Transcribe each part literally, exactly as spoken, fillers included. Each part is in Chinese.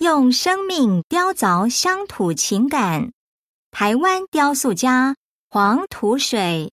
用生命雕凿乡土情感，台湾雕塑家黄土水。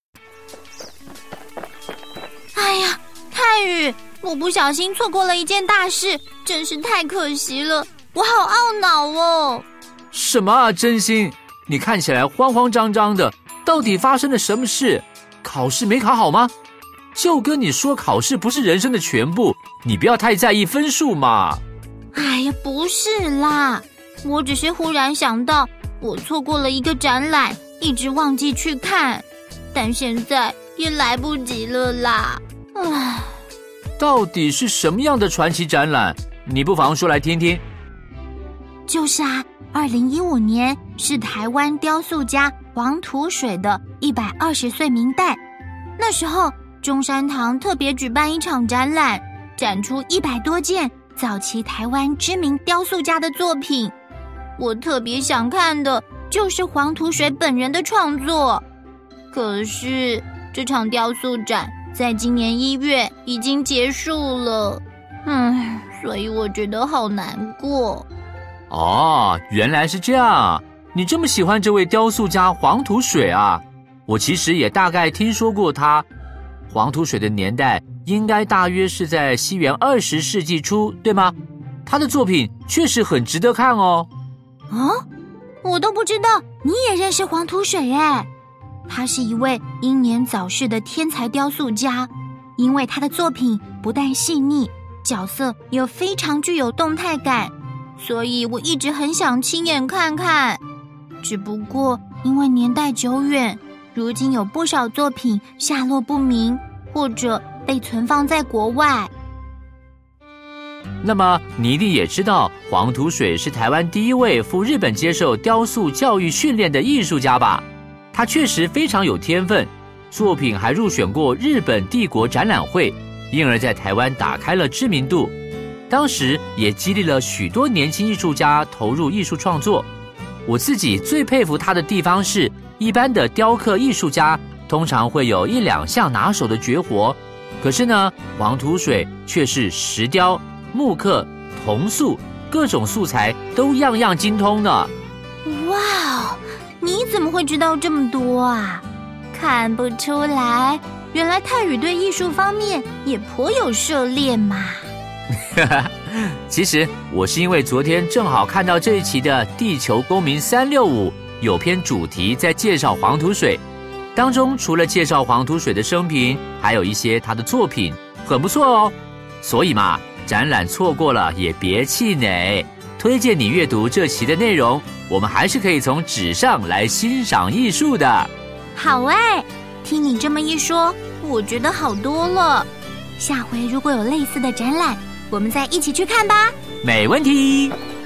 哎呀，泰宇，我不小心错过了一件大事，真是太可惜了，我好懊恼哦。 什么啊，真心，你看起来慌慌张张的，到底发生了什么事？考试没考好吗？就跟你说，考试不是人生的全部，你不要太在意分数嘛。 哎呀，不是啦，我只是忽然想到，我错过了一个展览，一直忘记去看，但现在也来不及了啦。唉， 到底是什么样的传奇展览？你不妨说来听听。 就是啊，二零一五年是台湾雕塑家黄土水的一百二十岁冥诞，那时候中山堂特别举办一场展览，展出一百多件早期台湾知名雕塑家的作品。我特别想看的就是黄土水本人的创作，可是这场雕塑展在今年一月已经结束了，嗯，所以我觉得好难过。 哦，原来是这样，你这么喜欢这位雕塑家黄土水啊？我其实也大概听说过他。黄土水的年代应该大约是在西元二十世纪初，对吗？他的作品确实很值得看哦。 啊，我都不知道你也认识黄土水耶。他是一位英年早逝的天才雕塑家，因为他的作品不但细腻，角色又非常具有动态感，所以我一直很想亲眼看看。只不过因为年代久远，如今有不少作品下落不明，或者被存放在国外。 那么你一定也知道，黄土水是台湾第一位赴日本接受雕塑教育训练的艺术家吧？他确实非常有天分，作品还入选过日本帝国展览会，因而在台湾打开了知名度。当时也激励了许多年轻艺术家投入艺术创作。我自己最佩服他的地方是，一般的雕刻艺术家通常会有一两项拿手的绝活，可是呢，黄土水却是石雕、木刻、铜塑，各种素材都样样精通呢。 哇，你怎么会知道这么多啊？看不出来，原来泰宇对艺术方面也颇有涉猎嘛。 其实我是因为昨天正好看到这一期的《地球公民三六五》有篇主题在介绍黄土水，当中除了介绍黄土水的生平，还有一些他的作品，很不错哦。所以嘛，展览错过了也别气馁，推荐你阅读这期的内容，我们还是可以从纸上来欣赏艺术的。 好哎，听你这么一说，我觉得好多了。下回如果有类似的展览，我们再一起去看吧。 没问题。